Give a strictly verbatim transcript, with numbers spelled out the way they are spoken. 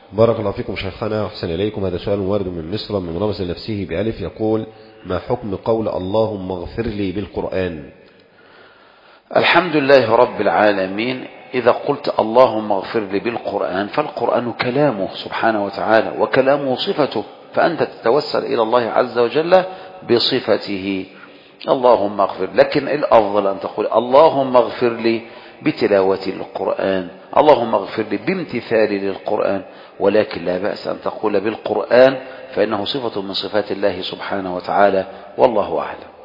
بارك الله فيكم شيخنا وأحسن إليكم. هذا سؤال وارد من مصر من رمز نفسه بألف، يقول: ما حكم قول اللهم اغفر لي بالقرآن؟ الحمد لله رب العالمين. إذا قلت اللهم اغفر لي بالقرآن فالقرآن كلامه سبحانه وتعالى، وكلامه صفته، فأنت تتوسل إلى الله عز وجل بصفته اللهم اغفر. لكن الأفضل أن تقول اللهم اغفر لي بتلاوة القرآن، اللهم اغفر لي بامتثالي للقرآن، ولكن لا بأس أن تقول بالقرآن، فإنه صفة من صفات الله سبحانه وتعالى، والله أعلم.